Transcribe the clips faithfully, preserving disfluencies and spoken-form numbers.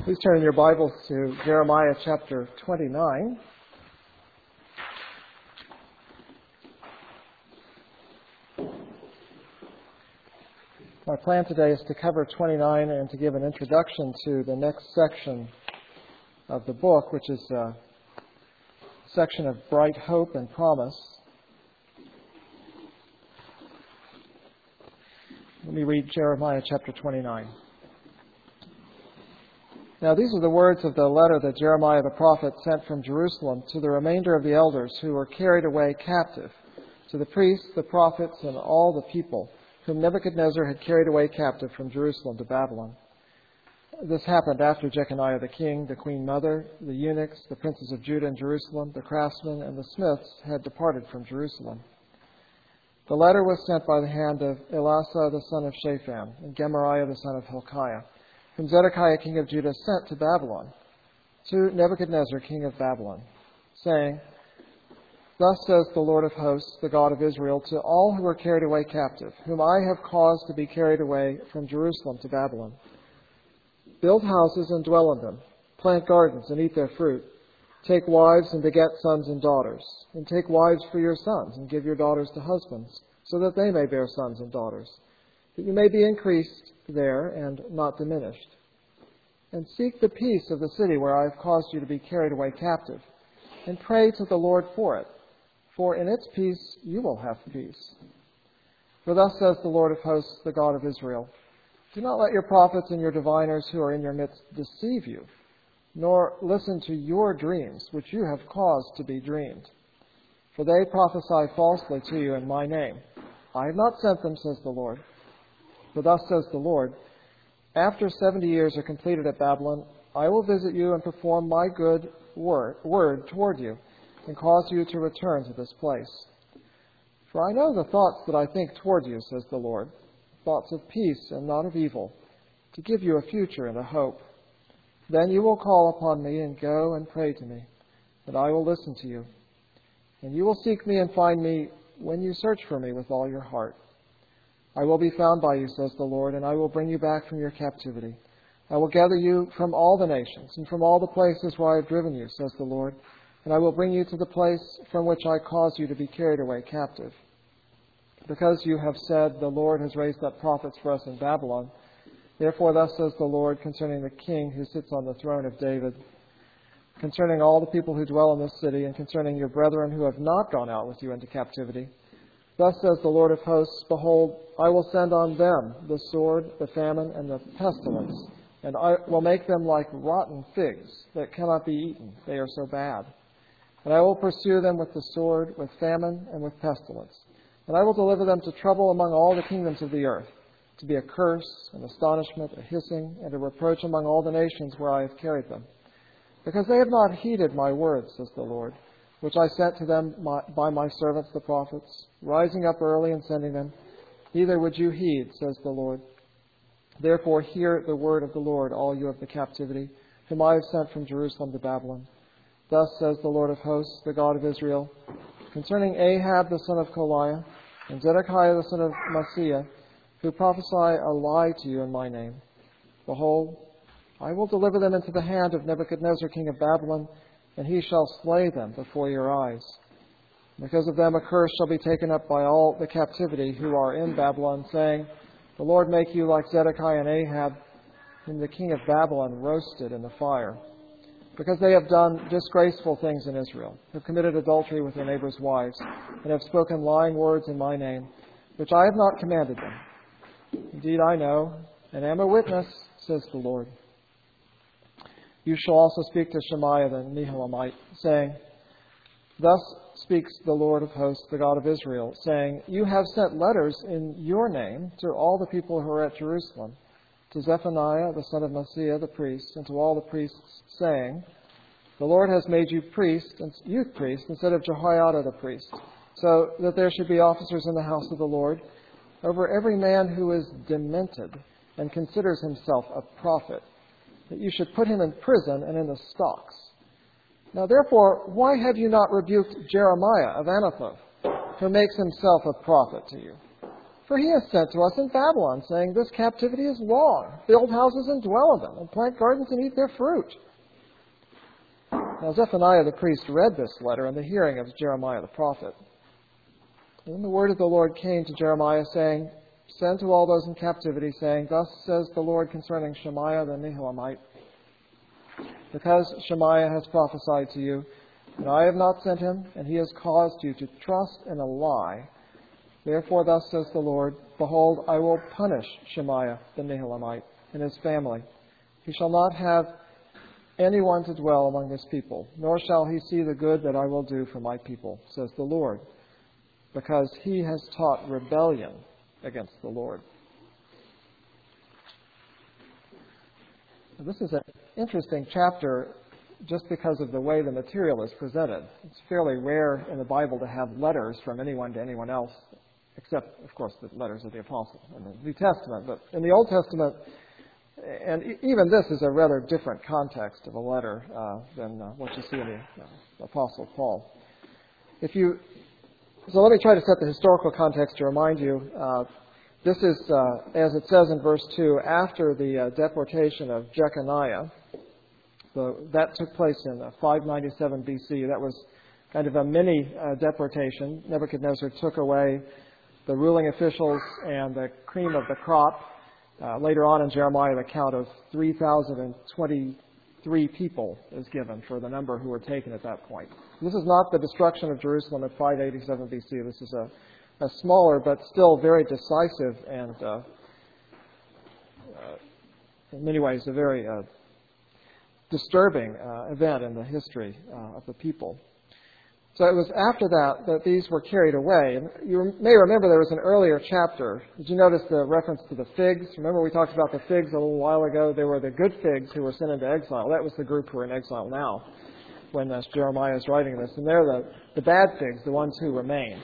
Please turn in your Bibles to Jeremiah chapter twenty-nine. My plan today is to cover twenty-nine and to give an introduction to the next section of the book, which is a section of bright hope and promise. Let me read Jeremiah chapter twenty-nine. Now these are the words of the letter that Jeremiah the prophet sent from Jerusalem to the remainder of the elders who were carried away captive, to the priests, the prophets, and all the people whom Nebuchadnezzar had carried away captive from Jerusalem to Babylon. This happened after Jeconiah the king, the queen mother, the eunuchs, the princes of Judah and Jerusalem, the craftsmen, and the smiths had departed from Jerusalem. The letter was sent by the hand of Elasah the son of Shaphan and Gemariah the son of Hilkiah, whom Zedekiah king of Judah sent to Babylon, to Nebuchadnezzar king of Babylon, saying, Thus says the Lord of hosts, the God of Israel, to all who are carried away captive, whom I have caused to be carried away from Jerusalem to Babylon. Build houses and dwell in them, plant gardens and eat their fruit, take wives and beget sons and daughters, and take wives for your sons, and give your daughters to husbands, so that they may bear sons and daughters, that you may be increased there and not diminished. And seek the peace of the city where I have caused you to be carried away captive, and pray to the Lord for it, for in its peace you will have peace. For thus says the Lord of hosts, the God of Israel, Do not let your prophets and your diviners who are in your midst deceive you, nor listen to your dreams, which you have caused to be dreamed. For they prophesy falsely to you in my name. I have not sent them, says the Lord. For thus says the Lord, After seventy years are completed at Babylon, I will visit you and perform my good word, word toward you, and cause you to return to this place. For I know the thoughts that I think toward you, says the Lord, thoughts of peace and not of evil, to give you a future and a hope. Then you will call upon me and go and pray to me, and I will listen to you. And you will seek me and find me when you search for me with all your heart. I will be found by you, says the Lord, and I will bring you back from your captivity. I will gather you from all the nations and from all the places where I have driven you, says the Lord, and I will bring you to the place from which I caused you to be carried away captive. Because you have said, The Lord has raised up prophets for us in Babylon, therefore thus says the Lord concerning the king who sits on the throne of David, concerning all the people who dwell in this city, and concerning your brethren who have not gone out with you into captivity. Thus says the Lord of hosts, Behold, I will send on them the sword, the famine, and the pestilence, and I will make them like rotten figs that cannot be eaten. They are so bad. And I will pursue them with the sword, with famine, and with pestilence. And I will deliver them to trouble among all the kingdoms of the earth, to be a curse, an astonishment, a hissing, and a reproach among all the nations where I have carried them. Because they have not heeded my words, says the Lord, which I sent to them by my servants the prophets, rising up early and sending them. Neither would you heed, says the Lord. Therefore hear the word of the Lord, all you of the captivity, whom I have sent from Jerusalem to Babylon. Thus says the Lord of hosts, the God of Israel, concerning Ahab the son of Koliah, and Zedekiah the son of Maaseiah, who prophesy a lie to you in my name. Behold, I will deliver them into the hand of Nebuchadnezzar king of Babylon, and he shall slay them before your eyes. Because of them a curse shall be taken up by all the captivity who are in Babylon, saying, The Lord make you like Zedekiah and Ahab, whom the king of Babylon roasted in the fire. Because they have done disgraceful things in Israel, have committed adultery with their neighbors' wives, and have spoken lying words in my name, which I have not commanded them. Indeed I know, and am a witness, says the Lord. You shall also speak to Shemaiah the Nehelamite, saying, Thus speaks the Lord of hosts, the God of Israel, saying, You have sent letters in your name to all the people who are at Jerusalem, to Zephaniah the son of Maaseiah the priest, and to all the priests, saying, The Lord has made you priest and youth priest instead of Jehoiada the priest, so that there should be officers in the house of the Lord over every man who is demented and considers himself a prophet, that you should put him in prison and in the stocks. Now therefore, why have you not rebuked Jeremiah of Anathoth, who makes himself a prophet to you? For he has sent to us in Babylon, saying, This captivity is long. Build houses and dwell in them, and plant gardens and eat their fruit. Now Zephaniah the priest read this letter in the hearing of Jeremiah the prophet. And then the word of the Lord came to Jeremiah, saying, Send to all those in captivity, saying, Thus says the Lord concerning Shemaiah the Nehelamite, Because Shemaiah has prophesied to you, and I have not sent him, and he has caused you to trust in a lie. Therefore thus says the Lord, Behold, I will punish Shemaiah the Nehelamite and his family. He shall not have anyone to dwell among this people, nor shall he see the good that I will do for my people, says the Lord, because he has taught rebellion against the Lord. This is an interesting chapter just because of the way the material is presented. It's fairly rare in the Bible to have letters from anyone to anyone else, except, of course, the letters of the Apostle in the New Testament. But in the Old Testament, and even this is a rather different context of a letter uh, than uh, what you see in the uh, Apostle Paul. If you, so let me try to set the historical context to remind you. Uh, this is, uh, as it says in verse two, after the uh, deportation of Jeconiah. So that took place in uh, five ninety-seven B C. That was kind of a mini uh, deportation. Nebuchadnezzar took away the ruling officials and the cream of the crop. Uh, later on in Jeremiah, the count of three thousand twenty-three people is given for the number who were taken at that point. This is not the destruction of Jerusalem at five eighty-seven B C. This is a, a smaller but still very decisive and, uh, uh, in many ways, a very uh, disturbing uh, event in the history uh, of the people. So it was after that that these were carried away. And you may remember there was an earlier chapter. Did you notice the reference to the figs? Remember we talked about the figs a little while ago? They were the good figs who were sent into exile. That was the group who are in exile now when uh, Jeremiah is writing this. And they're the, the bad figs, the ones who remain.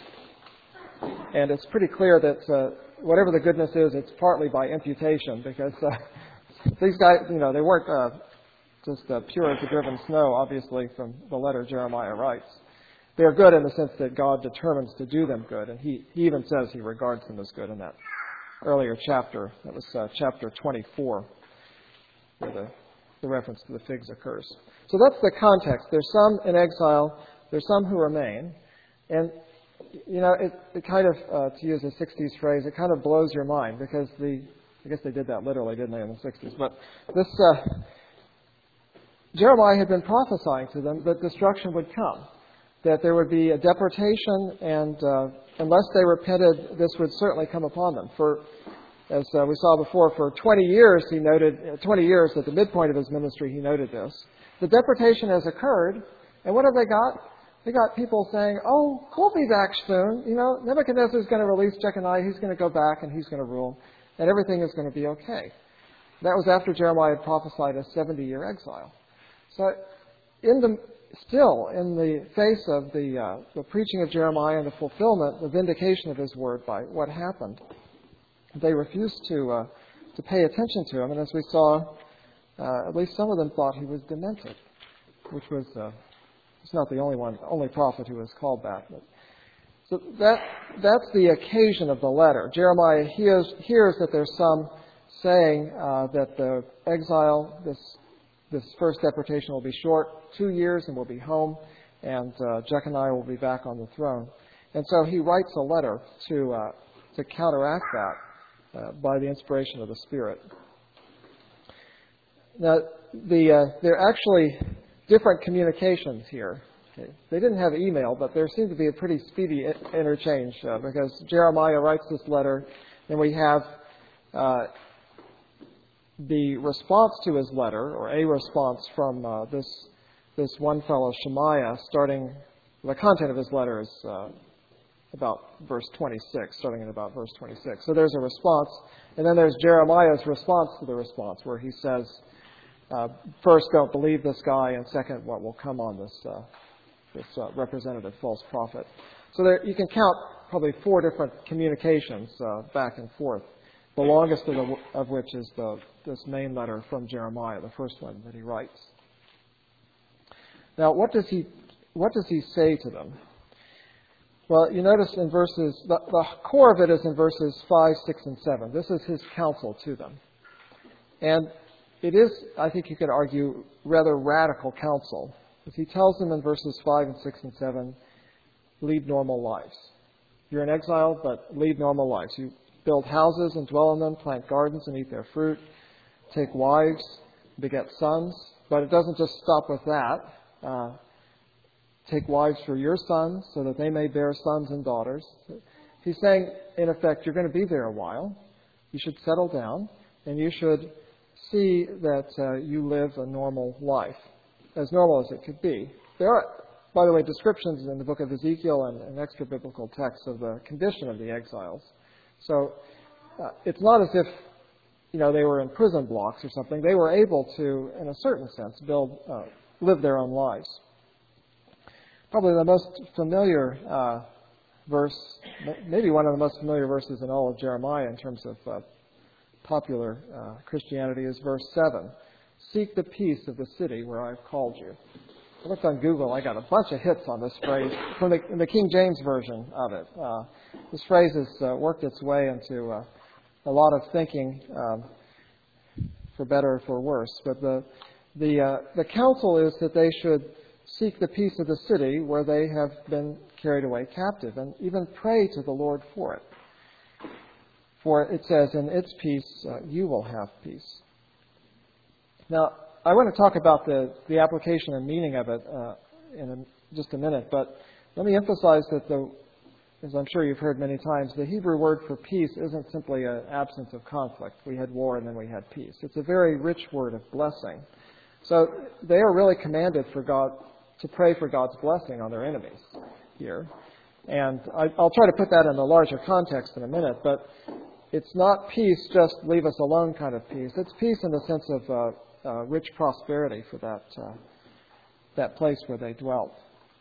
And it's pretty clear that uh, whatever the goodness is, it's partly by imputation because uh, these guys, you know, they weren't uh, just uh, pure as the driven snow, obviously, from the letter Jeremiah writes. They're good in the sense that God determines to do them good, and he, he even says he regards them as good in that earlier chapter. That was uh, chapter twenty-four, where the, the reference to the figs occurs. So that's the context. There's some in exile, there's some who remain, and, you know, it, it kind of, uh, to use a sixties phrase, it kind of blows your mind, because the, I guess they did that literally, didn't they, in the sixties, but this, uh, Jeremiah had been prophesying to them that destruction would come, that there would be a deportation, and uh, unless they repented, this would certainly come upon them. For, as uh, we saw before, for twenty years he noted, uh, twenty years at the midpoint of his ministry, he noted this. The deportation has occurred, and what have they got? They got people saying, "Oh, we'll be back soon. You know, Nebuchadnezzar is going to release Jeconiah. He's going to go back and he's going to rule, and everything is going to be okay." That was after Jeremiah had prophesied a seventy-year exile. So, in the Still, in the face of the, uh, the preaching of Jeremiah and the fulfillment, the vindication of his word by what happened, they refused to uh, to pay attention to him. And as we saw, uh, at least some of them thought he was demented, which was uh, it's not the only one, only prophet who was called that. But, so that that's the occasion of the letter. Jeremiah hears hears that there's some saying uh, that the exile, this. This first deportation will be short, two years, and we'll be home, and uh, Jeconiah will be back on the throne. And so he writes a letter to uh, to counteract that uh, by the inspiration of the Spirit. Now, the uh, there are actually different communications here. Okay. They didn't have email, but there seemed to be a pretty speedy I- interchange uh, because Jeremiah writes this letter, and we have Uh, the response to his letter, or a response from uh, this this one fellow Shemaiah, starting, the content of his letter is uh, about verse twenty-six, starting at about verse twenty-six. So there's a response, and then there's Jeremiah's response to the response, where he says, uh, first, don't believe this guy, and second, what will come on this uh, this uh, representative false prophet. So there, you can count probably four different communications uh, back and forth. The longest of, the, of which is the, this main letter from Jeremiah, the first one that he writes. Now, what does he what does he say to them? Well, you notice in verses, the, the core of it is in verses five, six, and seven. This is his counsel to them. And it is, I think you could argue, rather radical counsel. As he tells them in verses five and six and seven, lead normal lives. You're in exile, but lead normal lives. You build houses and dwell in them, plant gardens and eat their fruit, take wives, beget sons. But it doesn't just stop with that. Uh, take wives for your sons so that they may bear sons and daughters. He's saying, in effect, you're going to be there a while. You should settle down, and you should see that uh, you live a normal life, as normal as it could be. There are, by the way, descriptions in the book of Ezekiel and, and extra biblical texts of the condition of the exiles. So uh, it's not as if, you know, they were in prison blocks or something. They were able to, in a certain sense, build, uh, live their own lives. Probably the most familiar uh, verse, maybe one of the most familiar verses in all of Jeremiah in terms of uh, popular uh, Christianity is verse seven. Seek the peace of the city where I've called you. I looked on Google. I got a bunch of hits on this phrase from the, in the King James version of it. Uh, this phrase has uh, worked its way into uh, a lot of thinking, um, for better or for worse. But the the uh, the counsel is that they should seek the peace of the city where they have been carried away captive, and even pray to the Lord for it. For it says, in its peace uh, you will have peace. Now, I want to talk about the, the application and meaning of it uh, in a, just a minute, but let me emphasize that, the, as I'm sure you've heard many times, the Hebrew word for peace isn't simply an absence of conflict. We had war and then we had peace. It's a very rich word of blessing. So they are really commanded for God to pray for God's blessing on their enemies here. And I, I'll try to put that in a larger context in a minute, but it's not peace, just leave us alone kind of peace. It's peace in the sense of uh, uh, rich prosperity for that uh, that place where they dwelt.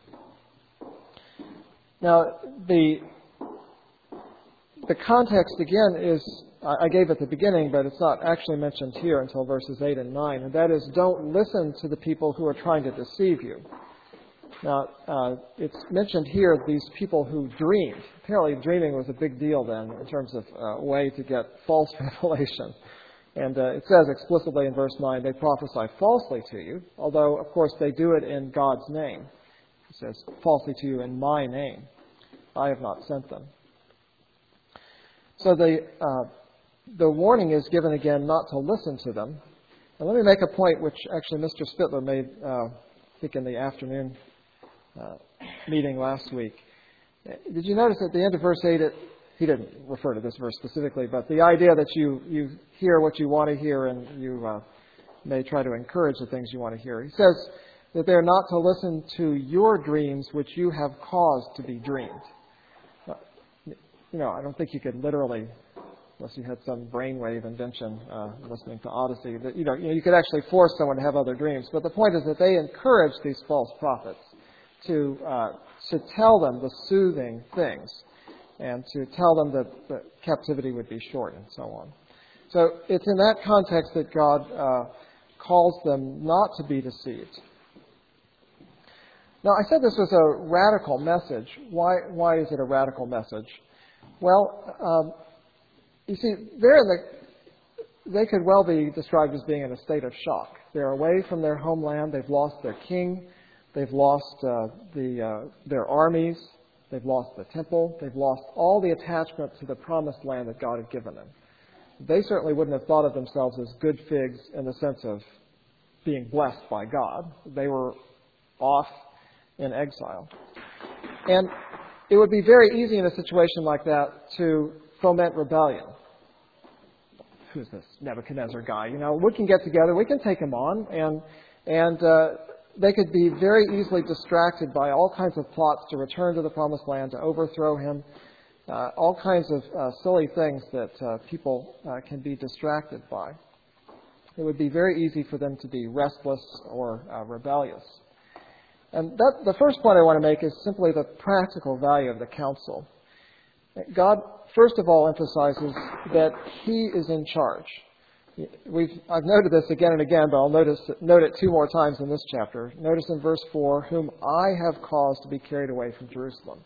Now, the the context again is, I gave at the beginning, but it's not actually mentioned here until verses eight and nine, and that is, don't listen to the people who are trying to deceive you. Now, uh, it's mentioned here, these people who dreamed. Apparently dreaming was a big deal then in terms of a uh, way to get false revelation. And uh, it says explicitly in verse nine, they prophesy falsely to you, although, of course, they do it in God's name. It says, falsely to you in my name. I have not sent them. So the, uh, the warning is given again not to listen to them. And let me make a point which actually Mister Spittler made, uh, I think in the afternoon Uh, meeting last week. Did you notice at the end of verse eight, it, he didn't refer to this verse specifically, but the idea that you, you hear what you want to hear and you uh, may try to encourage the things you want to hear. He says that they're not to listen to your dreams which you have caused to be dreamed. Uh, you know, I don't think you could literally, unless you had some brainwave invention uh, listening to Odyssey, that you know, you know, you could actually force someone to have other dreams. But the point is that they encourage these false prophets to uh, to tell them the soothing things and to tell them that the captivity would be short and so on. So it's in that context that God uh, calls them not to be deceived. Now, I said this was a radical message. Why, why is it a radical message? Well, um, you see, they're in the, they could well be described as being in a state of shock. They're away from their homeland. They've lost their king. They've lost uh, the, uh, their armies. They've lost the temple. They've lost all the attachment to the promised land that God had given them. They certainly wouldn't have thought of themselves as good figs in the sense of being blessed by God. They were off in exile. And it would be very easy in a situation like that to foment rebellion. Who's this Nebuchadnezzar guy? You know, we can get together, we can take him on, and and uh, they could be very easily distracted by all kinds of plots to return to the promised land, to overthrow him, uh, all kinds of uh, silly things that uh, people uh, can be distracted by. It would be very easy for them to be restless or uh, rebellious. And that, the first point I want to make is simply the practical value of the counsel. God, first of all, emphasizes that He is in charge. We've, I've noted this again and again, but I'll notice, note it two more times in this chapter. Notice in verse four, whom I have caused to be carried away from Jerusalem.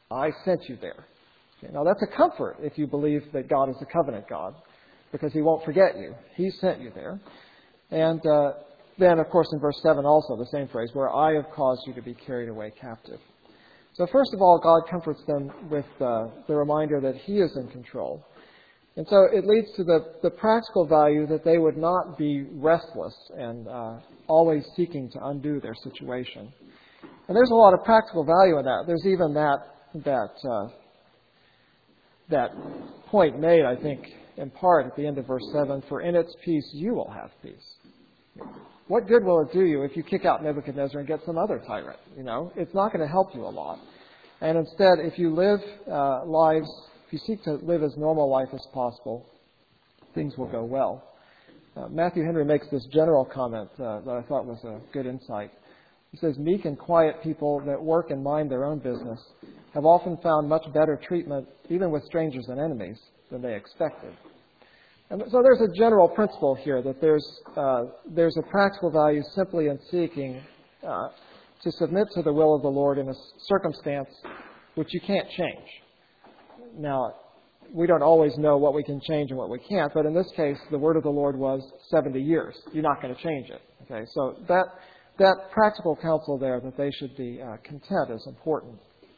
I sent you there. Okay, now that's a comfort if you believe that God is a covenant God, because He won't forget you. He sent you there. And uh, then, of course, in verse seven also, the same phrase, where I have caused you to be carried away captive. So first of all, God comforts them with uh, the reminder that He is in control. And so it leads to the, the practical value that they would not be restless and uh, always seeking to undo their situation. And there's a lot of practical value in that. There's even that that uh, that point made, I think, in part at the end of verse seven, for in its peace you will have peace. What good will it do you if you kick out Nebuchadnezzar and get some other tyrant? You know, it's not going to help you a lot. And instead, if you live uh, lives, if you seek to live as normal life as possible, things will go well. Uh, Matthew Henry makes this general comment uh, that I thought was a good insight. He says, meek and quiet people that work and mind their own business have often found much better treatment, even with strangers and enemies, than they expected. And so there's a general principle here that there's uh, there's a practical value simply in seeking uh, to submit to the will of the Lord in a circumstance which you can't change. Now, we don't always know what we can change and what we can't, but in this case, the word of the Lord was seventy years. You're not going to change it. Okay, so that that practical counsel there that they should be uh, content is important.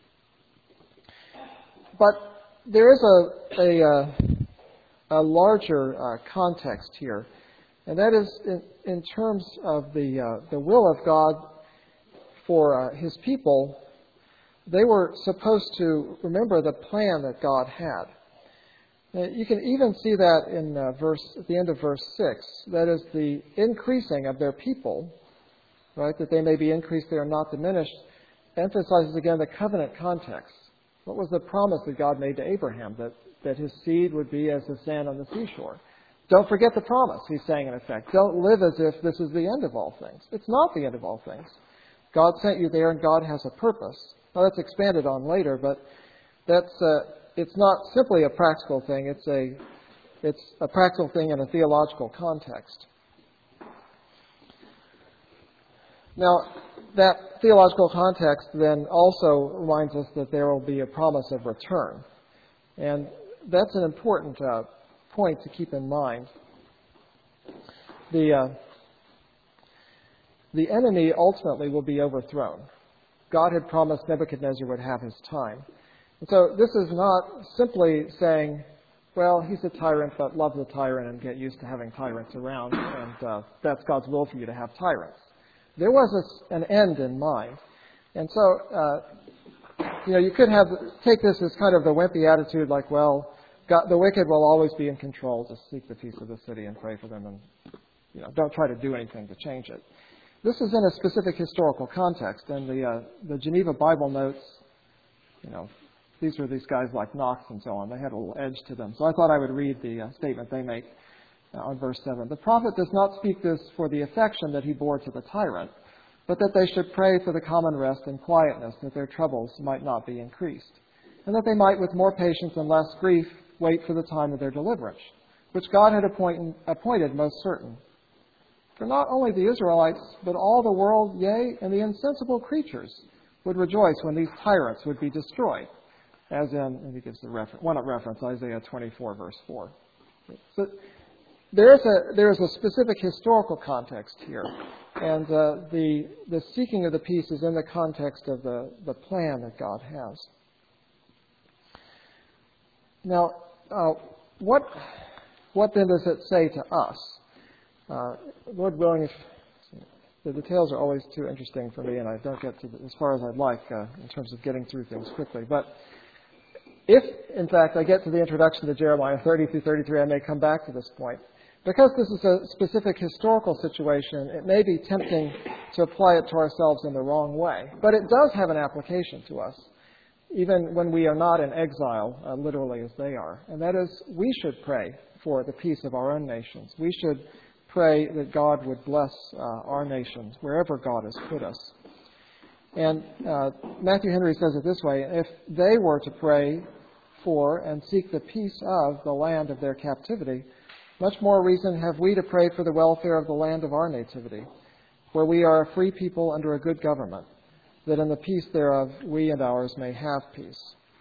But there is a a, a, a larger uh, context here, and that is in, in terms of the uh, the will of God for uh, His people. They were supposed to remember the plan that God had. Now, you can even see that in uh, verse at the end of verse six. That is the increasing of their people, right? That they may be increased, they are not diminished. Emphasizes again the covenant context. What was the promise that God made to Abraham? That, that his seed would be as the sand on the seashore. Don't forget the promise, he's saying in effect. Don't live as if this is the end of all things. It's not the end of all things. God sent you there and God has a purpose. Now that's expanded on later, but that's uh, it's not simply a practical thing. It's a it's a practical thing in a theological context. Now, that theological context then also reminds us that there will be a promise of return. And that's an important uh, point to keep in mind. The, uh, the enemy ultimately will be overthrown. God had promised Nebuchadnezzar would have his time. And so this is not simply saying, well, he's a tyrant, but love the tyrant and get used to having tyrants around, and uh, that's God's will for you to have tyrants. There was a, an end in mind. And so, uh, you know, you could have take this as kind of the wimpy attitude, like, well, God, the wicked will always be in control. Just seek the peace of the city and pray for them, and you know, don't try to do anything to change it. This is in a specific historical context, and the uh, the Geneva Bible notes, you know, these were these guys like Knox and so on. They had a little edge to them. So I thought I would read the uh, statement they make uh, on verse seven. The prophet does not speak this for the affection that he bore to the tyrant, but that they should pray for the common rest and quietness, that their troubles might not be increased, and that they might with more patience and less grief wait for the time of their deliverance, which God had appointed, appointed most certain. For not only the Israelites, but all the world, yea, and the insensible creatures would rejoice when these tyrants would be destroyed. As in, and he gives the reference, one reference, Isaiah twenty-four, verse four. So there is a there is a specific historical context here, and uh, the the seeking of the peace is in the context of the, the plan that God has. Now, uh, what what then does it say to us? Uh, Lord willing, if the details are always too interesting for me, and I don't get to the, as far as I'd like uh, in terms of getting through things quickly. But if, in fact, I get to the introduction to Jeremiah thirty through thirty-three, I may come back to this point. Because this is a specific historical situation, it may be tempting to apply it to ourselves in the wrong way. But it does have an application to us, even when we are not in exile, uh, literally as they are. And that is, we should pray for the peace of our own nations. We should pray that God would bless uh, our nations wherever God has put us. And uh, Matthew Henry says it this way: if they were to pray for and seek the peace of the land of their captivity, much more reason have we to pray for the welfare of the land of our nativity, where we are a free people under a good government, that in the peace thereof we and ours may have peace.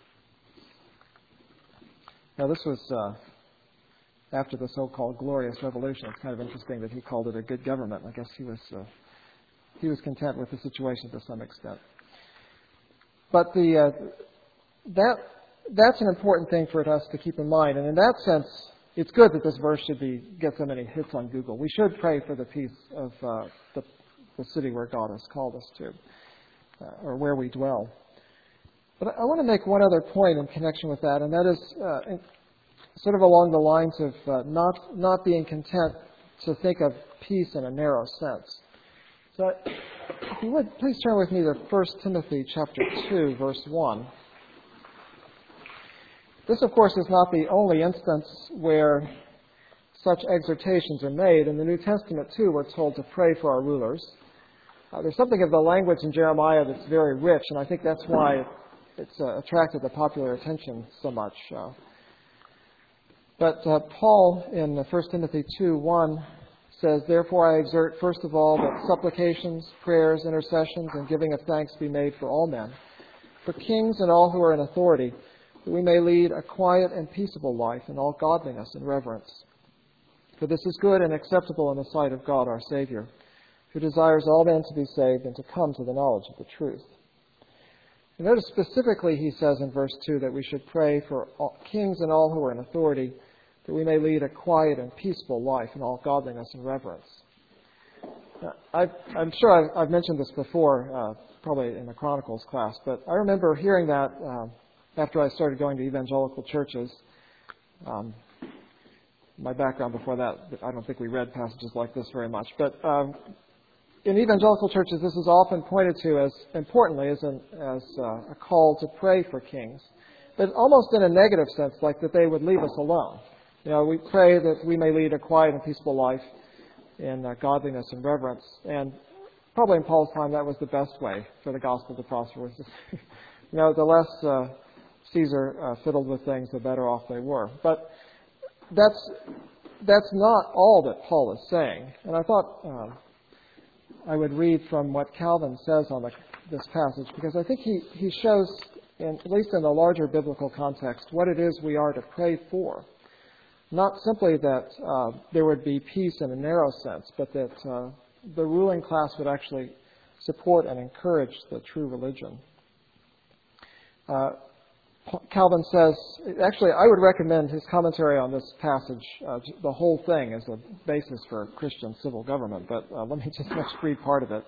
Now, this was uh, after the so-called Glorious Revolution. It's kind of interesting that he called it a good government. I guess he was uh, he was content with the situation to some extent. But the uh, that that's an important thing for us to keep in mind. And in that sense, it's good that this verse should be get so many hits on Google. We should pray for the peace of uh, the, the city where God has called us to, uh, or where we dwell. But I want to make one other point in connection with that, and that is uh, in, sort of along the lines of uh, not not being content to think of peace in a narrow sense. So, if you would, please turn with me to First Timothy chapter two, verse one. This, of course, is not the only instance where such exhortations are made. In the New Testament, too, we're told to pray for our rulers. Uh, there's something of the language in Jeremiah that's very rich, and I think that's why it's uh, attracted the popular attention so much. Uh, but uh, Paul in First Timothy two one says, "Therefore I exhort first of all that supplications, prayers, intercessions, and giving of thanks be made for all men, for kings and all who are in authority, that we may lead a quiet and peaceable life in all godliness and reverence. For this is good and acceptable in the sight of God our Savior, who desires all men to be saved and to come to the knowledge of the truth." And notice specifically he says in verse two that we should pray for all, kings and all who are in authority, that we may lead a quiet and peaceful life in all godliness and reverence. Now, I've, I'm sure I've, I've mentioned this before, uh, probably in the Chronicles class, but I remember hearing that uh, after I started going to evangelical churches. Um, my background before that, I don't think we read passages like this very much, but um, in evangelical churches, this is often pointed to as, importantly, as, an, as uh, a call to pray for kings, but almost in a negative sense, like that they would leave us alone. You know, we pray that we may lead a quiet and peaceful life in uh, godliness and reverence. And probably in Paul's time, that was the best way for the gospel to prosper. You know, the less uh, Caesar uh, fiddled with things, the better off they were. But that's that's not all that Paul is saying. And I thought uh, I would read from what Calvin says on the, this passage, because I think he, he shows, in, at least in the larger biblical context, what it is we are to pray for. Not simply that uh, there would be peace in a narrow sense, but that uh, the ruling class would actually support and encourage the true religion. Uh, Calvin says, actually, I would recommend his commentary on this passage, uh, the whole thing, as a basis for Christian civil government, but uh, let me just read part of it.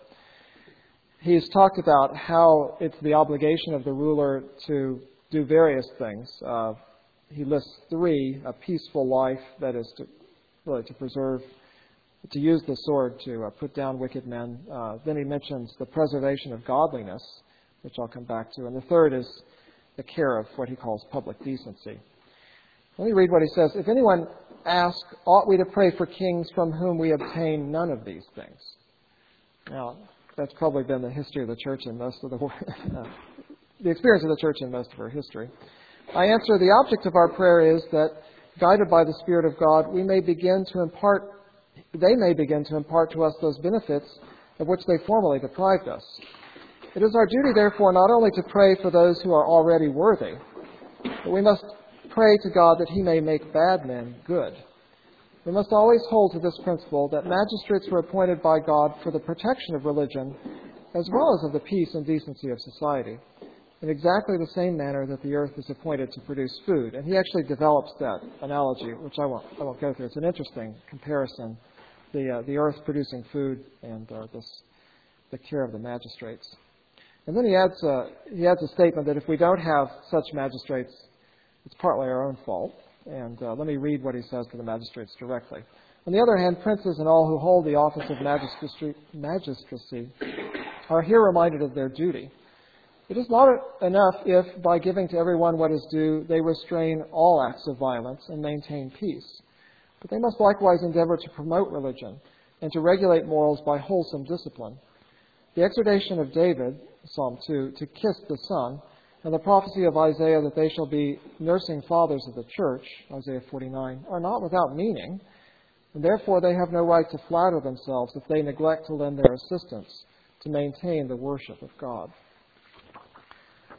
He's talked about how it's the obligation of the ruler to do various things. Uh, he lists three: a peaceful life, that is to really to preserve, to use the sword to uh, put down wicked men. Uh, then he mentions the preservation of godliness, which I'll come back to. And the third is the care of what he calls public decency. Let me read what he says. "If anyone asks, ought we to pray for kings from whom we obtain none of these things?" Now, that's probably been the history of the church in most of the world, the experience of the church in most of her history. I answer, the object of our prayer is that, guided by the Spirit of God, we may begin to impart, they may begin to impart to us those benefits of which they formerly deprived us. It is our duty, therefore, not only to pray for those who are already worthy, but we must pray to God that He may make bad men good. We must always hold to this principle that magistrates were appointed by God for the protection of religion as well as of the peace and decency of society, in exactly the same manner that the earth is appointed to produce food. And he actually develops that analogy, which I won't, I won't go through. It's an interesting comparison, the uh, the earth producing food and uh, this the care of the magistrates. And then he adds uh, he adds a statement that if we don't have such magistrates, it's partly our own fault. And uh, let me read what he says to the magistrates directly. On the other hand, princes and all who hold the office of magistracy, magistracy are here reminded of their duty. It is not enough if, by giving to everyone what is due, they restrain all acts of violence and maintain peace. But they must likewise endeavor to promote religion and to regulate morals by wholesome discipline. The exhortation of David, Psalm two, to kiss the Son, and the prophecy of Isaiah that they shall be nursing fathers of the church, Isaiah forty-nine, are not without meaning, and therefore they have no right to flatter themselves if they neglect to lend their assistance to maintain the worship of God.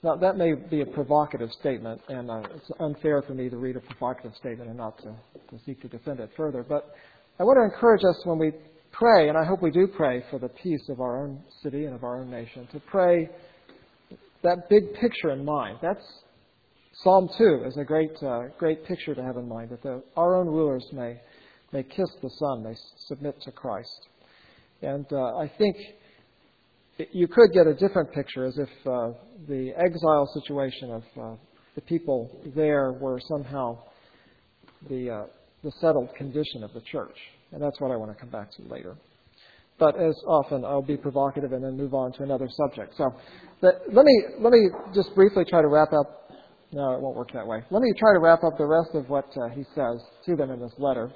Now, that may be a provocative statement, and uh, it's unfair for me to read a provocative statement and not to, to seek to defend it further. But I want to encourage us when we pray, and I hope we do pray for the peace of our own city and of our own nation, to pray that big picture in mind. That's Psalm two is a great, uh, great picture to have in mind, that the, our own rulers may, may kiss the Son, may submit to Christ. And uh, I think you could get a different picture, as if uh, the exile situation of uh, the people there were somehow the, uh, the settled condition of the church. And that's what I want to come back to later. But as often, I'll be provocative and then move on to another subject. So that, let me let me just briefly try to wrap up. No, it won't work that way. Let me try to wrap up the rest of what uh, he says to them in this letter.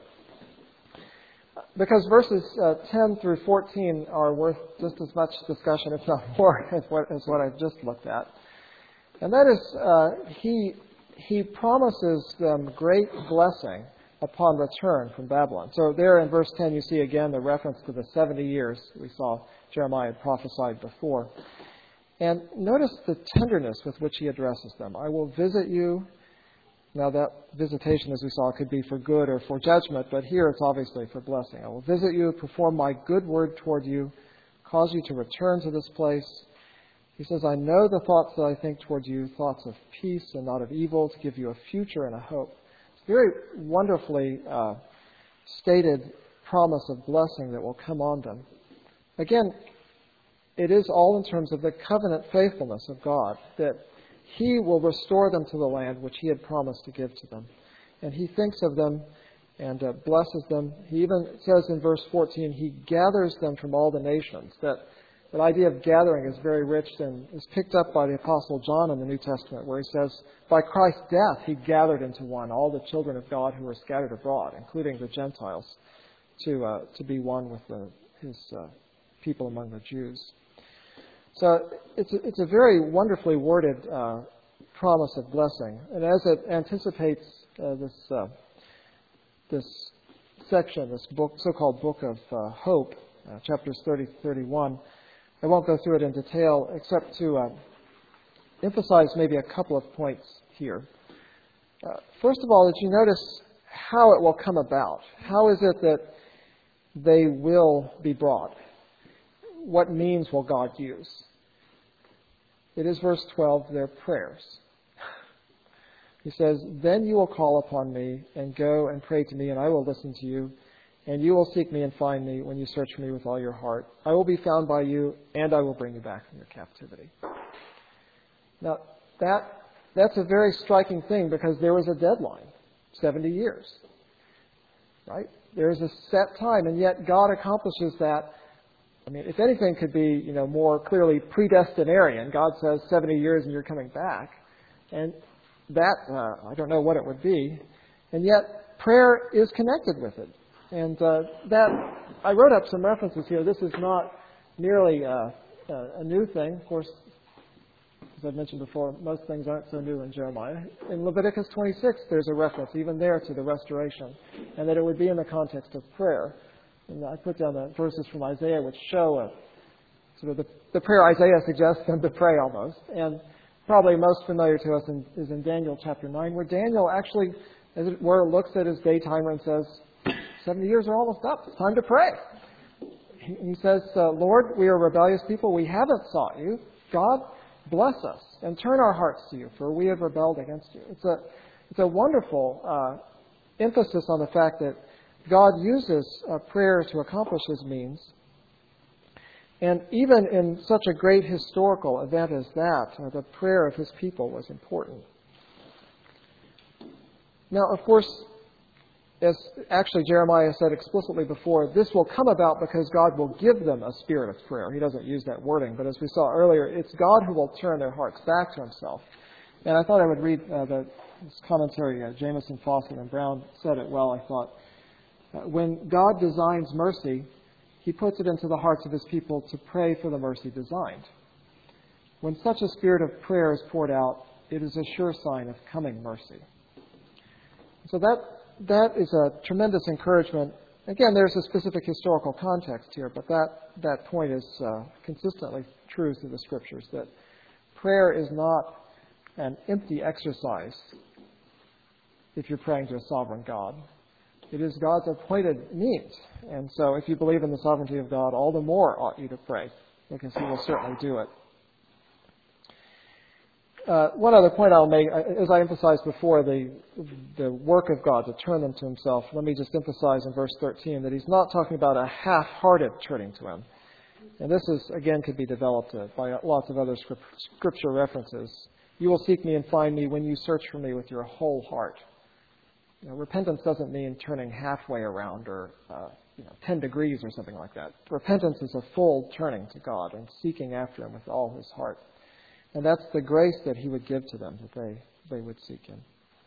Because verses uh, ten through fourteen are worth just as much discussion, if not more, as what, as what I've just looked at. And that is, uh, he, he promises them great blessing upon return from Babylon. So there in verse ten you see again the reference to the seventy years we saw Jeremiah had prophesied before. And notice the tenderness with which he addresses them. I will visit you. Now that visitation, as we saw, could be for good or for judgment, but here it's obviously for blessing. I will visit you, perform my good word toward you, cause you to return to this place. He says, I know the thoughts that I think toward you, thoughts of peace and not of evil, to give you a future and a hope. It's a very wonderfully uh, stated promise of blessing that will come on them. Again, it is all in terms of the covenant faithfulness of God, that He will restore them to the land which He had promised to give to them. And He thinks of them and uh, blesses them. He even says in verse fourteen, He gathers them from all the nations. That, that idea of gathering is very rich and is picked up by the Apostle John in the New Testament, where he says, by Christ's death He gathered into one all the children of God who were scattered abroad, including the Gentiles, to uh, to be one with the, His uh, people among the Jews. So it's a, it's a very wonderfully worded uh, promise of blessing. And as it anticipates uh, this uh, this section, this book, so-called book of uh, hope, uh, chapters thirty to thirty-one, I won't go through it in detail except to uh, emphasize maybe a couple of points here. Uh, first of all, did you notice how it will come about? How is it that they will be brought? What means will God use? It is verse twelve, their prayers. He says, then you will call upon me and go and pray to me, and I will listen to you, and you will seek me and find me when you search for me with all your heart. I will be found by you, and I will bring you back from your captivity. Now, that that's a very striking thing, because there was a deadline, seventy years. Right? There is a set time, and yet God accomplishes that. I mean, if anything could be, you know, more clearly predestinarian, God says seventy years and you're coming back. And that, uh, I don't know what it would be. And yet, prayer is connected with it. And uh, that, I wrote up some references here. This is not merely uh, a new thing. Of course, as I've mentioned before, most things aren't so new in Jeremiah. In Leviticus twenty-six, there's a reference even there to the restoration, and that it would be in the context of prayer. And I put down the verses from Isaiah which show a, sort of the, the prayer Isaiah suggests them to pray almost. And probably most familiar to us in, is in Daniel chapter nine, where Daniel actually, as it were, looks at his day timer and says, seventy years are almost up. It's time to pray. He, he says, uh, Lord, we are a rebellious people. We haven't sought you. God, bless us and turn our hearts to you, for we have rebelled against you. It's a, it's a wonderful uh, emphasis on the fact that God uses uh, prayer to accomplish His means. And even in such a great historical event as that, uh, the prayer of His people was important. Now, of course, as actually Jeremiah said explicitly before, this will come about because God will give them a spirit of prayer. He doesn't use that wording, but as we saw earlier, it's God who will turn their hearts back to Himself. And I thought I would read uh, the this commentary. Uh, Jameson, Fawcett, and Brown said it well, I thought. Uh, when God designs mercy, He puts it into the hearts of His people to pray for the mercy designed. When such a spirit of prayer is poured out, it is a sure sign of coming mercy. So that that is a tremendous encouragement. Again, there's a specific historical context here, but that, that point is uh, consistently true through the Scriptures, that prayer is not an empty exercise if you're praying to a sovereign God. It is God's appointed means. And so if you believe in the sovereignty of God, all the more ought you to pray, because He will certainly do it. Uh, one other point I'll make, as I emphasized before, the the work of God to turn them to Himself, let me just emphasize in verse thirteen that He's not talking about a half-hearted turning to Him. And this is, again, could be developed uh, by lots of other script, scripture references. You will seek me and find me when you search for me with your whole heart. You know, repentance doesn't mean turning halfway around or uh, you know, ten degrees or something like that. Repentance is a full turning to God and seeking after Him with all his heart. And that's the grace that He would give to them, that they, they would seek Him.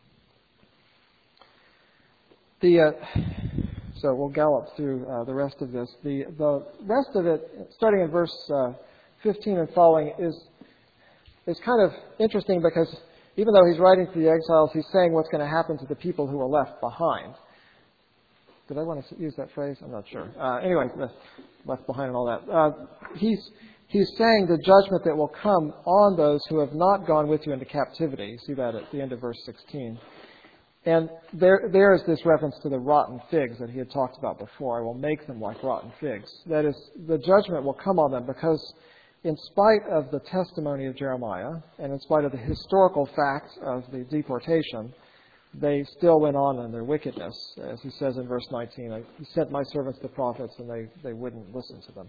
The, uh, so we'll gallop through uh, the rest of this. The, the rest of it, starting in verse uh, fifteen and following, is, is kind of interesting because even though he's writing to the exiles, he's saying what's going to happen to the people who are left behind. Did I want to use that phrase? I'm not sure. Uh, anyway, left behind and all that. Uh, he's He's saying the judgment that will come on those who have not gone with you into captivity. You see that at the end of verse sixteen. And there, there is this reference to the rotten figs that he had talked about before. I will make them like rotten figs. That is, the judgment will come on them because in spite of the testimony of Jeremiah and in spite of the historical facts of the deportation, they still went on in their wickedness. As he says in verse nineteen, I sent my servants the prophets and they, they wouldn't listen to them.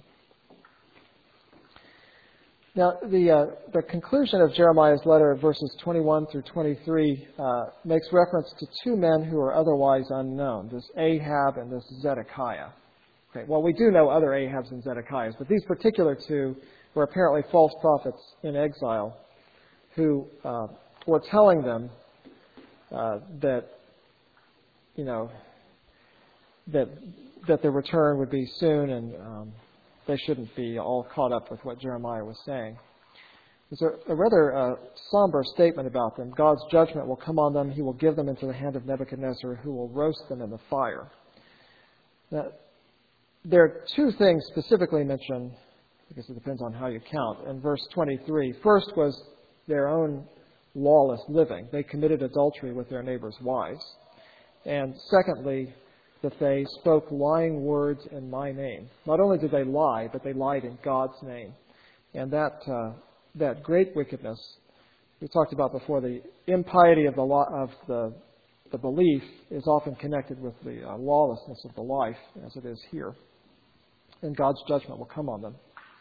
Now, the uh, the conclusion of Jeremiah's letter, verses twenty-one through twenty-three, uh, makes reference to two men who are otherwise unknown, this Ahab and this Zedekiah. Okay, well, we do know other Ahabs and Zedekiahs, but these particular two were apparently false prophets in exile who uh, were telling them uh, that, you know, that that their return would be soon and um, they shouldn't be all caught up with what Jeremiah was saying. There's a, a rather uh, somber statement about them. God's judgment will come on them. He will give them into the hand of Nebuchadnezzar, who will roast them in the fire. Now, there are two things specifically mentioned, I guess it depends on how you count, in verse twenty-three. First was their own lawless living. They committed adultery with their neighbors' wives. And secondly, that they spoke lying words in my name. Not only did they lie, but they lied in God's name. And that uh, that great wickedness, we talked about before, the impiety of the law, of the the belief is often connected with the uh, lawlessness of the life, as it is here. And God's judgment will come on them.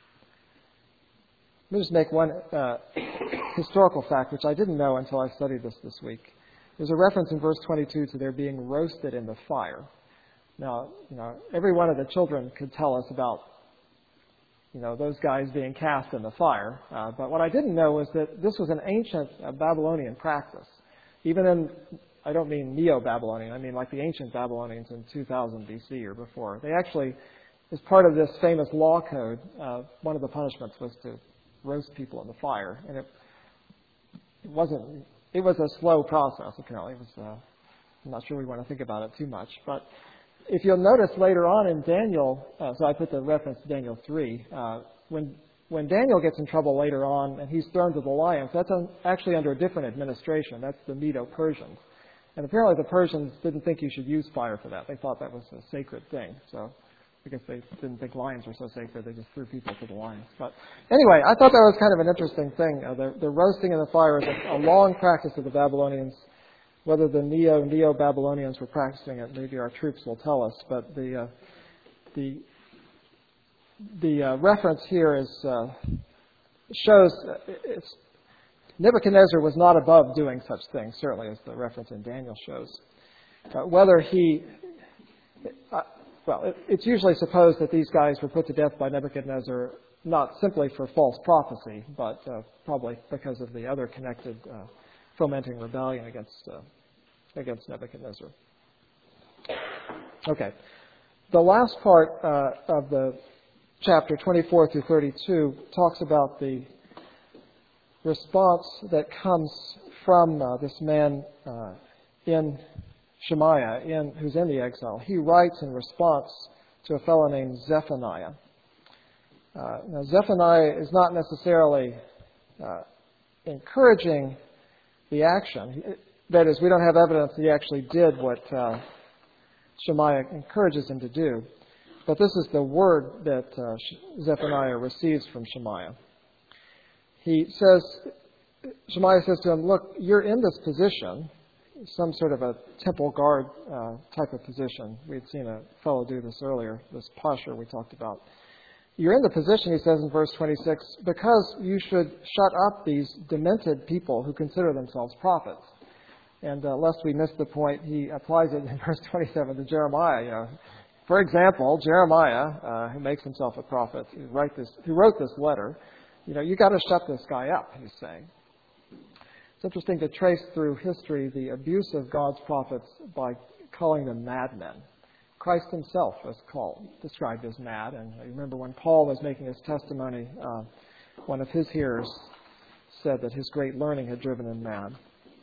Let me just make one uh, historical fact, which I didn't know until I studied this this week. There's a reference in verse twenty-two to their being roasted in the fire. Now, you know, every one of the children could tell us about, you know, those guys being cast in the fire. Uh, but what I didn't know was that this was an ancient uh, Babylonian practice. Even in, I don't mean Neo-Babylonian, I mean like the ancient Babylonians in two thousand B C or before. They actually, as part of this famous law code, uh, one of the punishments was to roast people in the fire. And it, it wasn't, it was a slow process, apparently. It was, uh, I'm not sure we want to think about it too much. But if you'll notice later on in Daniel, uh, so I put the reference to Daniel three, uh, when when Daniel gets in trouble later on and he's thrown to the lions, that's un- actually under a different administration. That's the Medo-Persians. And apparently the Persians didn't think you should use fire for that. They thought that was a sacred thing. So I guess they didn't think lions were so sacred, they just threw people to the lions. But anyway, I thought that was kind of an interesting thing. Uh, the, the roasting in the fire is a, a long practice of the Babylonians. Whether the Neo Neo Babylonians were practicing it, maybe our troops will tell us. But the uh, the the uh, reference here is uh, shows uh, it's Nebuchadnezzar was not above doing such things. Certainly, as the reference in Daniel shows. Uh, whether he uh, well, it, it's usually supposed that these guys were put to death by Nebuchadnezzar not simply for false prophecy, but uh, probably because of the other connected. Uh, fomenting rebellion against uh, against Nebuchadnezzar. Okay. The last part uh, of the chapter twenty-four through thirty-two talks about the response that comes from uh, this man uh, in Shemaiah, in, who's in the exile. He writes in response to a fellow named Zephaniah. Uh, now, Zephaniah is not necessarily uh, encouraging the action. That is, we don't have evidence that he actually did what uh, Shemaiah encourages him to do. But this is the word that uh, Zephaniah receives from Shemaiah. He says, Shemaiah says to him, look, you're in this position, some sort of a temple guard uh, type of position. We had seen a fellow do this earlier, this posture we talked about. You're in the position, he says in verse twenty-six, because you should shut up these demented people who consider themselves prophets. And uh, lest we miss the point, he applies it in verse twenty-seven to Jeremiah. You know, for example, Jeremiah, uh, who makes himself a prophet, who, write this, who wrote this letter, you know, you got to shut this guy up, he's saying. It's interesting to trace through history the abuse of God's prophets by calling them madmen. Christ himself was called, described as mad. And I remember when Paul was making his testimony, uh, one of his hearers said that his great learning had driven him mad.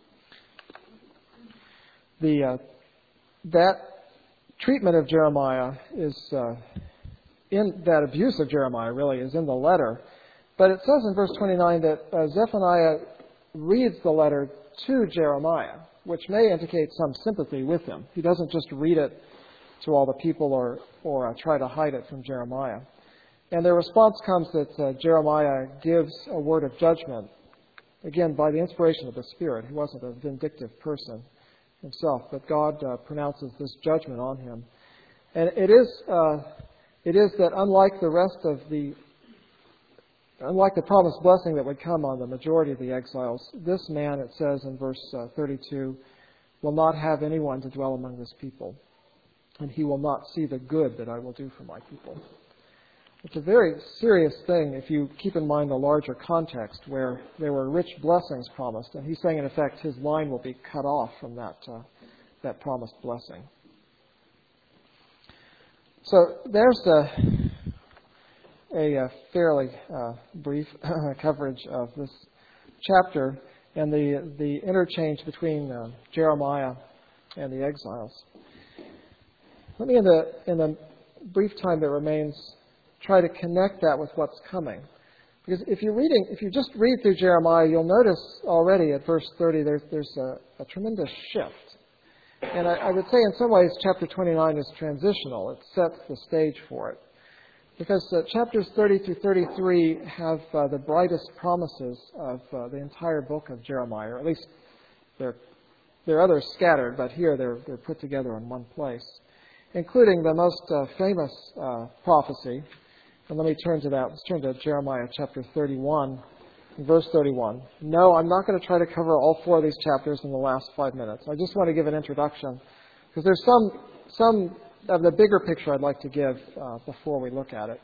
The uh, that treatment of Jeremiah is uh, in that abuse of Jeremiah really is in the letter, but it says in verse twenty-nine that uh, Zephaniah reads the letter to Jeremiah, which may indicate some sympathy with him. He doesn't just read it to all the people or or uh, try to hide it from Jeremiah. And the response comes that uh, Jeremiah gives a word of judgment, again by the inspiration of the Spirit. He wasn't a vindictive person himself, but God uh, pronounces this judgment on him. And it is uh, it is that unlike the rest of the, unlike the promised blessing that would come on the majority of the exiles, this man, it says in verse uh, thirty-two, will not have anyone to dwell among this people, and he will not see the good that I will do for my people. It's a very serious thing if you keep in mind the larger context where there were rich blessings promised, and he's saying in effect his line will be cut off from that uh, that promised blessing. So there's a, a, a fairly uh, brief coverage of this chapter and the the interchange between uh, Jeremiah and the exiles. Let me, in the in the brief time that remains, try to connect that with what's coming. Because if you're reading, if you just read through Jeremiah, you'll notice already at verse thirty there's, there's a, a tremendous shift. And I, I would say in some ways chapter twenty-nine is transitional. It sets the stage for it. Because uh, chapters thirty through thirty-three have uh, the brightest promises of uh, the entire book of Jeremiah, or at least there, there are others scattered, but here they're, they're put together in one place, including the most uh, famous uh, prophecy. And let me turn to that. Let's turn to Jeremiah chapter thirty-one, verse thirty-one. No, I'm not going to try to cover all four of these chapters in the last five minutes. I just want to give an introduction, because there's some some of the bigger picture I'd like to give uh, before we look at it.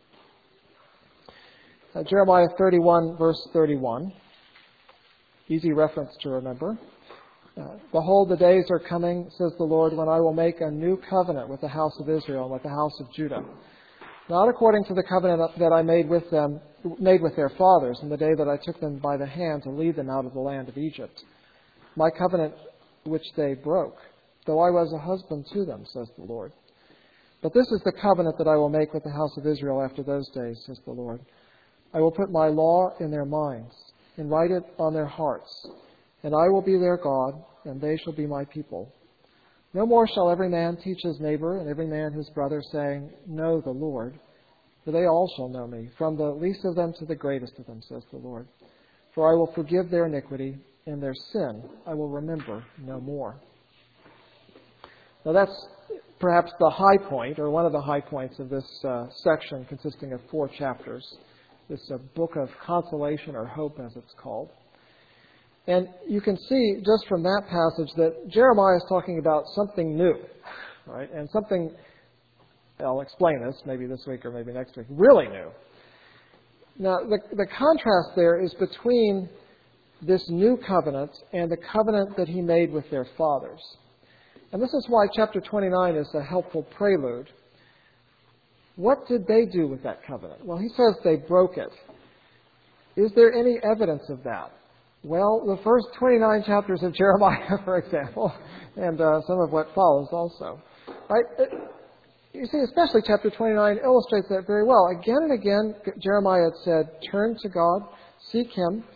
Uh, Jeremiah thirty-one, verse thirty-one. Easy reference to remember. Uh, Behold, the days are coming, says the Lord, when I will make a new covenant with the house of Israel and with the house of Judah. Not according to the covenant that I made with them, made with their fathers in the day that I took them by the hand to lead them out of the land of Egypt. My covenant which they broke, though I was a husband to them, says the Lord. But this is the covenant that I will make with the house of Israel after those days, says the Lord. I will put my law in their minds and write it on their hearts. And I will be their God, and they shall be my people. No more shall every man teach his neighbor, and every man his brother, saying, Know the Lord. For they all shall know me, from the least of them to the greatest of them, says the Lord. For I will forgive their iniquity, and their sin I will remember no more. Now that's perhaps the high point, or one of the high points of this uh, section consisting of four chapters. This uh, book of consolation, or hope as it's called. And you can see just from that passage that Jeremiah is talking about something new, right? And something, I'll explain this maybe this week or maybe next week, really new. Now, the, the contrast there is between this new covenant and the covenant that he made with their fathers. And this is why chapter twenty-nine is a helpful prelude. What did they do with that covenant? Well, he says they broke it. Is there any evidence of that? Well, the first twenty-nine chapters of Jeremiah, for example, and uh, some of what follows also. Right? It, you see, especially chapter twenty-nine illustrates that very well. Again and again, Jeremiah had said, turn to God, seek Him.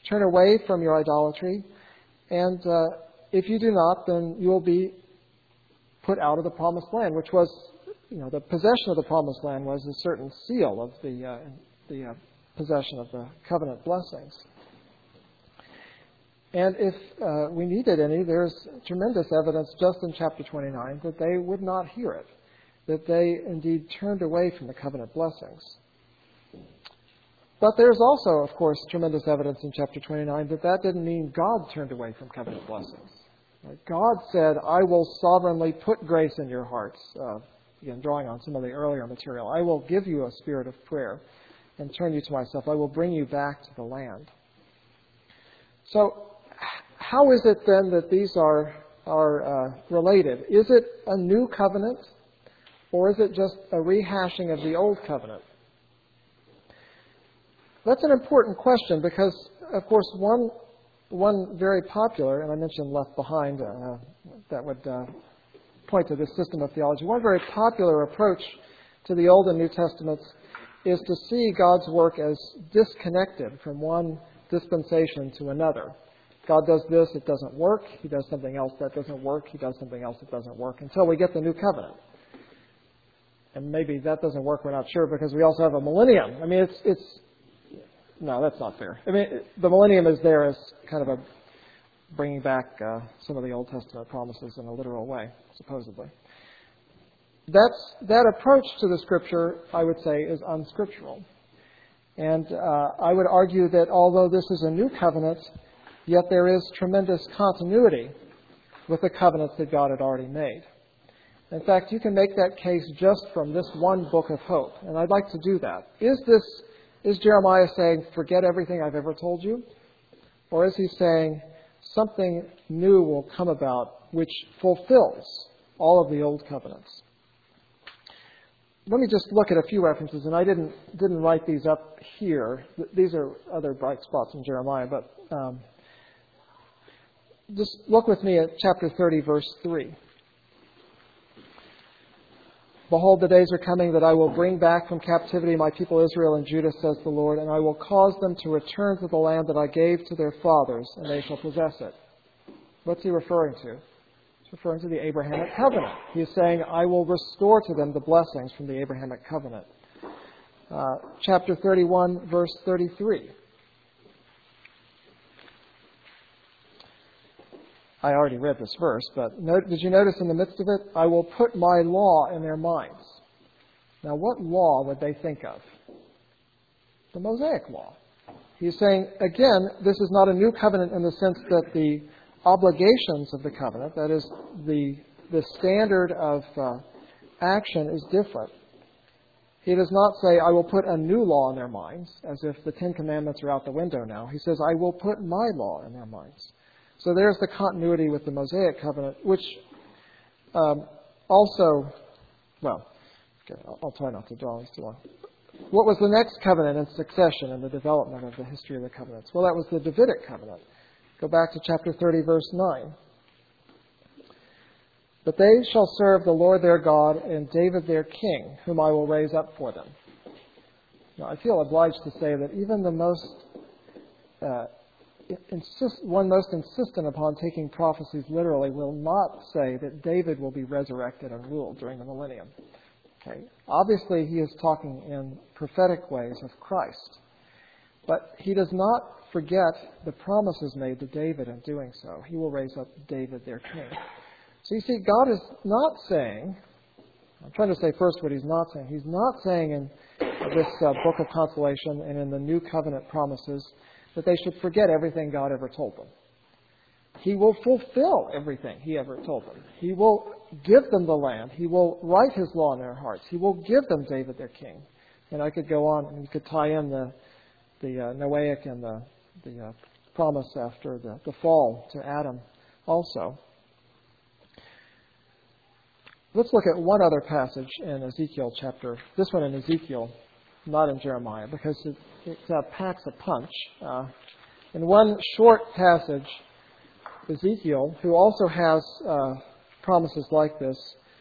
Turn away from your idolatry, and uh, if you do not, then you will be put out of the promised land, which was, you know, the possession of the promised land was a certain seal of the uh, the uh, possession of the covenant blessings. And if uh, we needed any, there's tremendous evidence just in chapter twenty-nine that they would not hear it, that they indeed turned away from the covenant blessings. But there's also, of course, tremendous evidence in chapter twenty-nine that that didn't mean God turned away from covenant blessings. God said, I will sovereignly put grace in your hearts. Uh, again, drawing on some of the earlier material. I will give you a spirit of prayer and turn you to myself. I will bring you back to the land. So, how is it then that these are, are uh, related? Is it a new covenant, or is it just a rehashing of the old covenant? That's an important question because, of course, one one very popular, and I mentioned Left Behind, uh, that would uh, point to this system of theology. One very popular approach to the Old and New Testaments is to see God's work as disconnected from one dispensation to another. God does this, it doesn't work. He does something else, that doesn't work. He does something else, it doesn't work, until we get the New Covenant. And maybe that doesn't work, we're not sure, because we also have a millennium. I mean, it's, it's no, that's not fair. I mean, the millennium is there as kind of a bringing back uh, some of the Old Testament promises in a literal way, supposedly. That's, that approach to the Scripture, I would say, is unscriptural. And uh, I would argue that although this is a new covenant, yet there is tremendous continuity with the covenants that God had already made. In fact, you can make that case just from this one book of hope. And I'd like to do that. Is this, is Jeremiah saying, forget everything I've ever told you? Or is he saying, something new will come about which fulfills all of the old covenants? Let me just look at a few references, and I didn't didn't write these up here. These are other bright spots in Jeremiah, but um, just look with me at chapter thirty, verse three. Behold, the days are coming that I will bring back from captivity my people Israel and Judah, says the Lord, and I will cause them to return to the land that I gave to their fathers, and they shall possess it. What's he referring to? He's referring to the Abrahamic covenant. He is saying, I will restore to them the blessings from the Abrahamic covenant. Uh, chapter thirty-one, verse thirty-three. I already read this verse, but note, did you notice in the midst of it, I will put my law in their minds. Now, what law would they think of? The Mosaic law. He's saying, again, this is not a new covenant in the sense that the obligations of the covenant, that is, the, the standard of uh, action is different. He does not say, I will put a new law in their minds, as if the Ten Commandments are out the window now. He says, I will put my law in their minds. So there's the continuity with the Mosaic covenant, which um, also, well, okay, I'll, I'll try not to draw this too long. What was the next covenant in succession in the development of the history of the covenants? Well, that was the Davidic covenant. Go back to chapter thirty, verse nine. But they shall serve the Lord their God and David their king, whom I will raise up for them. Now, I feel obliged to say that even the most uh, Insist, one most insistent upon taking prophecies literally will not say that David will be resurrected and ruled during the millennium. Okay. Obviously, he is talking in prophetic ways of Christ. But he does not forget the promises made to David in doing so. He will raise up David, their king. So you see, God is not saying, I'm trying to say first what he's not saying. He's not saying in this uh, book of consolation and in the new covenant promises that they should forget everything God ever told them. He will fulfill everything He ever told them. He will give them the land. He will write His law in their hearts. He will give them David their king. And I could go on and you could tie in the the uh, Noahic and the, the uh, promise after the, the fall to Adam also. Let's look at one other passage in Ezekiel chapter, this one in Ezekiel, not in Jeremiah, because it, it uh, packs a punch. Uh, in one short passage, Ezekiel, who also has uh, promises like this,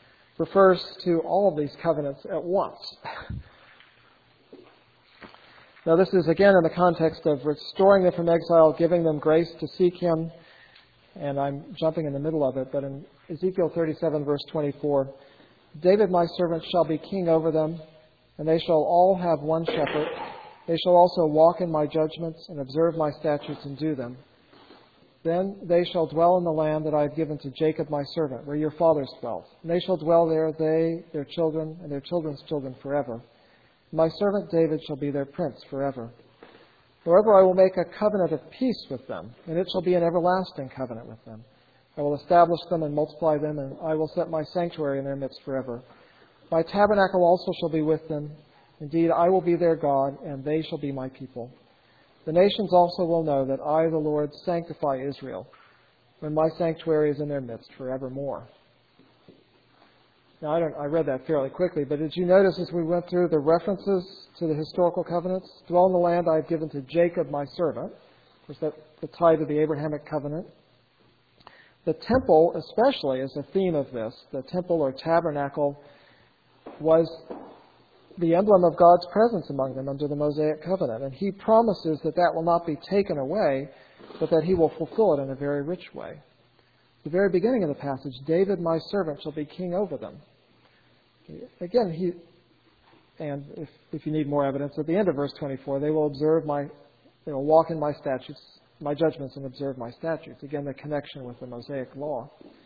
refers to all of these covenants at once. Now this is again in the context of restoring them from exile, giving them grace to seek Him. And I'm jumping in the middle of it, but in Ezekiel thirty-seven, verse twenty-four, David my servant shall be king over them, and they shall all have one shepherd. They shall also walk in my judgments and observe my statutes and do them. Then they shall dwell in the land that I have given to Jacob my servant, where your fathers dwelt. And they shall dwell there, they, their children, and their children's children forever. My servant David shall be their prince forever. Moreover, I will make a covenant of peace with them, and it shall be an everlasting covenant with them. I will establish them and multiply them, and I will set my sanctuary in their midst forever. My tabernacle also shall be with them. Indeed, I will be their God, and they shall be my people. The nations also will know that I, the Lord, sanctify Israel, when my sanctuary is in their midst forevermore. Now, I, don't, I read that fairly quickly, but did you notice as we went through the references to the historical covenants? Dwell in the land I have given to Jacob, my servant. Of course, that's the tie to the Abrahamic covenant. The temple, especially, is a theme of this. The temple or tabernacle was the emblem of God's presence among them under the Mosaic covenant. And He promises that that will not be taken away, but that He will fulfill it in a very rich way. At the very beginning of the passage, David, my servant, shall be king over them. Again, he, and if, if you need more evidence, at the end of verse twenty-four, they will observe my, they will walk in my statutes, my judgments, and observe my statutes. Again, the connection with the Mosaic law.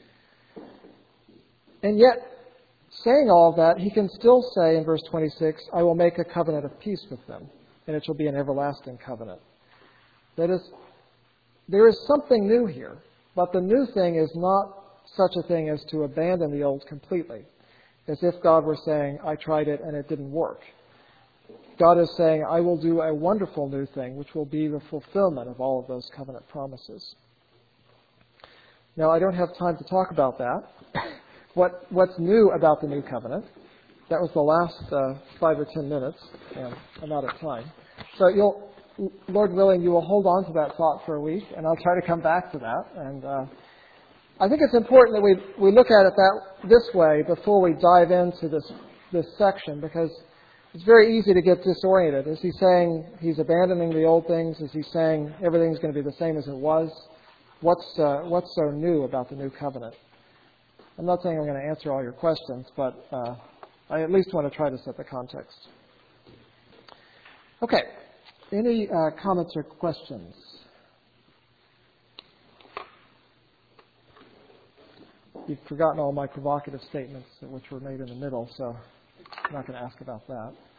And yet, saying all of that, he can still say in verse twenty-six, I will make a covenant of peace with them, and it shall be an everlasting covenant. That is, there is something new here, but the new thing is not such a thing as to abandon the old completely, as if God were saying, I tried it and it didn't work. God is saying, I will do a wonderful new thing, which will be the fulfillment of all of those covenant promises. Now, I don't have time to talk about that. What, what's new about the new covenant? That was the last uh, five or ten minutes, and I'm out of time. So you'll, Lord willing, you will hold on to that thought for a week, and I'll try to come back to that. And uh, I think it's important that we we look at it that this way before we dive into this this section, because it's very easy to get disoriented. Is he saying he's abandoning the old things? Is he saying everything's going to be the same as it was? What's uh, what's so new about the new covenant? I'm not saying I'm going to answer all your questions, but uh, I at least want to try to set the context. Okay. Any uh, comments or questions? You've forgotten all my provocative statements which were made in the middle, so I'm not going to ask about that.